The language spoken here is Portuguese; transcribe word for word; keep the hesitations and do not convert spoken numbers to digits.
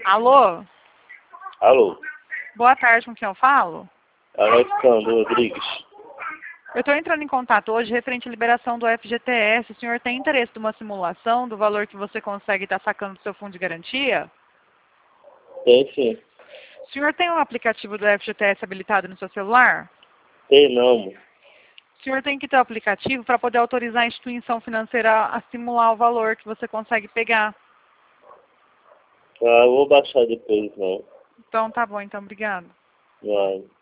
Alô? Alô, Boa tarde, com quem eu falo? Alexandre Rodrigues. Eu estou entrando em contato hoje referente à liberação do F G T S. O senhor tem interesse numa simulação do valor que você consegue estar sacando do seu fundo de garantia? Tem sim. O senhor tem um aplicativo do F G T S habilitado no seu celular? Tem não, mano. O senhor tem que ter o aplicativo para poder autorizar a instituição financeira a simular o valor que você consegue pegar. Ah, eu vou baixar depois, não. Então tá bom, então obrigado. Não.